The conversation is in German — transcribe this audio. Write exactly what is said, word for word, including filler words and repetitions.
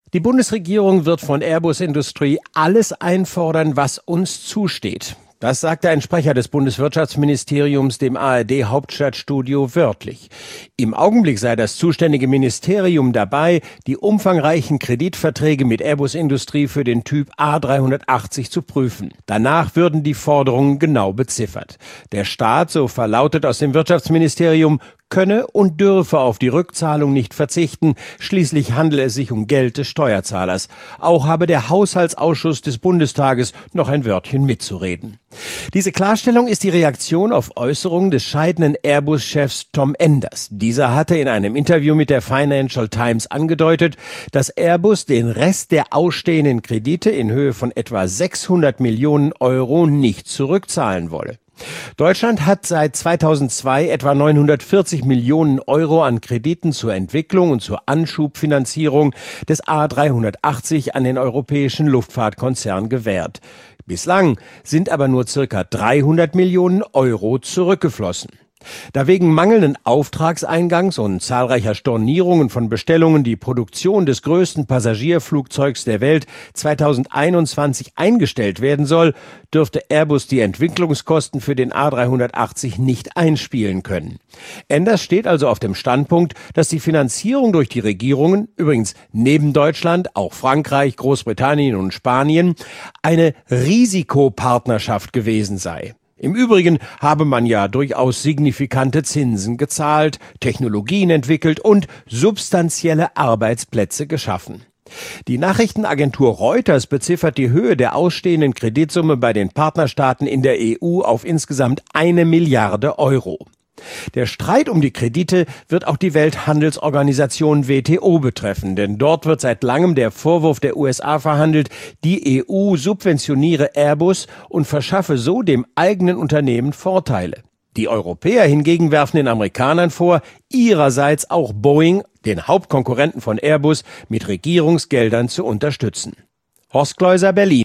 Die Bundesregierung wird von Airbus Industrie alles einfordern, was uns zusteht. Das sagte ein Sprecher des Bundeswirtschaftsministeriums dem A R D-Hauptstadtstudio wörtlich. Im Augenblick sei das zuständige Ministerium dabei, die umfangreichen Kreditverträge mit Airbus Industrie für den Typ A dreihundertachtzig zu prüfen. Danach würden die Forderungen genau beziffert. Der Staat, so verlautet aus dem Wirtschaftsministerium, könne und dürfe auf die Rückzahlung nicht verzichten. Schließlich handele es sich um Geld des Steuerzahlers. Auch habe der Haushaltsausschuss des Bundestages noch ein Wörtchen mitzureden. Diese Klarstellung ist die Reaktion auf Äußerungen des scheidenden Airbus-Chefs Tom Enders. Dieser hatte in einem Interview mit der Financial Times angedeutet, dass Airbus den Rest der ausstehenden Kredite in Höhe von etwa sechshundert Millionen Euro nicht zurückzahlen wolle. Deutschland hat seit zweitausendzwei etwa neunhundertvierzig Millionen Euro an Krediten zur Entwicklung und zur Anschubfinanzierung des A dreihundertachtzig an den europäischen Luftfahrtkonzern gewährt. Bislang sind aber nur circa dreihundert Millionen Euro zurückgeflossen. Da wegen mangelnden Auftragseingangs und zahlreicher Stornierungen von Bestellungen die Produktion des größten Passagierflugzeugs der Welt zweitausendeinundzwanzig eingestellt werden soll, dürfte Airbus die Entwicklungskosten für den A dreihundertachtzig nicht einspielen können. Enders steht also auf dem Standpunkt, dass die Finanzierung durch die Regierungen, übrigens neben Deutschland auch Frankreich, Großbritannien und Spanien, eine Risikopartnerschaft gewesen sei. Im Übrigen habe man ja durchaus signifikante Zinsen gezahlt, Technologien entwickelt und substanzielle Arbeitsplätze geschaffen. Die Nachrichtenagentur Reuters beziffert die Höhe der ausstehenden Kreditsumme bei den Partnerstaaten in der E U auf insgesamt eine Milliarde Euro. Der Streit um die Kredite wird auch die Welthandelsorganisation W T O betreffen, denn dort wird seit langem der Vorwurf der U S A verhandelt, die E U subventioniere Airbus und verschaffe so dem eigenen Unternehmen Vorteile. Die Europäer hingegen werfen den Amerikanern vor, ihrerseits auch Boeing, den Hauptkonkurrenten von Airbus, mit Regierungsgeldern zu unterstützen. Horst Kleuser, Berlin.